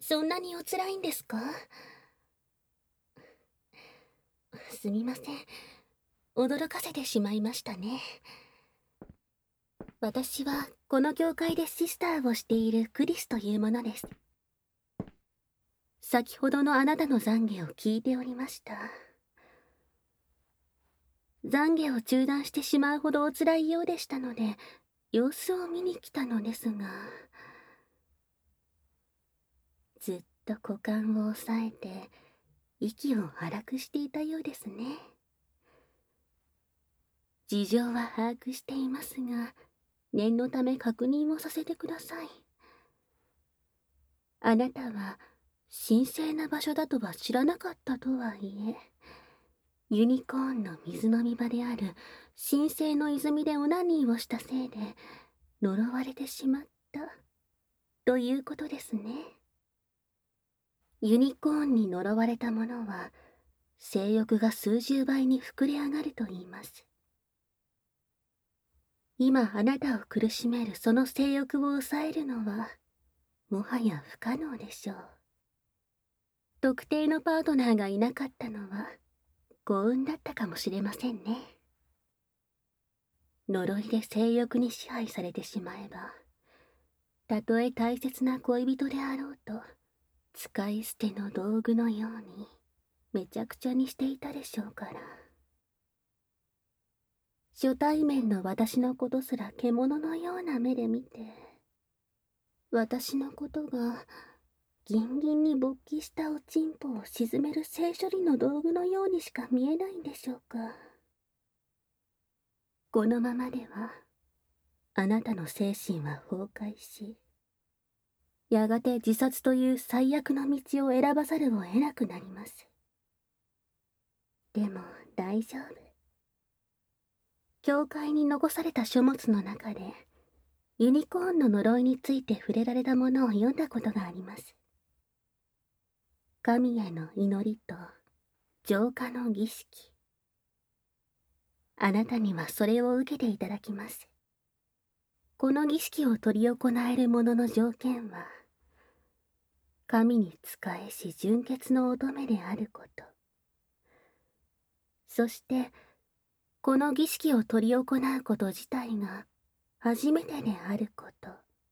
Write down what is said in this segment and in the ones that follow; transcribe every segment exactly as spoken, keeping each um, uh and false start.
そんなにおつらいんですか？すみません。驚かせてしまいましたね。私はこの教会でシスターをしているクリスというものです。先ほどのあなたの懺悔を聞いておりました。懺悔を中断してしまうほどおつらいようでしたので、様子を見に来たのですが、ずっと股間を押さえて息を荒くしていたようですね。事情は把握していますが、念のため確認をさせてください。あなたは神聖な場所だとは知らなかったとはいえ、ユニコーンの水飲み場である神聖の泉でオナニーをしたせいで呪われてしまったということですね。ユニコーンに呪われた者は性欲が数十倍に膨れ上がると言います。今あなたを苦しめるその性欲を抑えるのはもはや不可能でしょう。特定のパートナーがいなかったのは幸運だったかもしれませんね。呪いで性欲に支配されてしまえば、たとえ大切な恋人であろうと使い捨ての道具のようにめちゃくちゃにしていたでしょうから。初対面の私のことすら獣のような目で見て、私のことがギンギンに勃起したおちんぽを沈める性処理の道具のようにしか見えないんでしょうか。このままではあなたの精神は崩壊し、やがて自殺という最悪の道を選ばざるを得なくなります。でも大丈夫。教会に残された書物の中でユニコーンの呪いについて触れられたものを読んだことがあります。神への祈りと浄化の儀式。あなたにはそれを受けていただきます。この儀式を執り行える者の条件は、神に仕えし純潔の乙女であること。そして、この儀式を執り行うこと自体が初めてであること。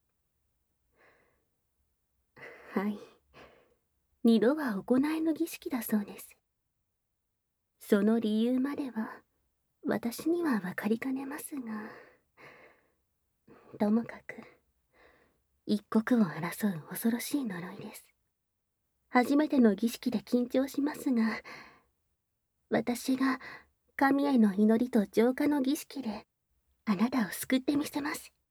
はい。二度は行えぬ儀式だそうです。その理由までは、私にはわかりかねますが、ともかく、一刻を争う恐ろしい呪いです。初めての儀式で緊張しますが、私が神への祈りと浄化の儀式であなたを救ってみせます。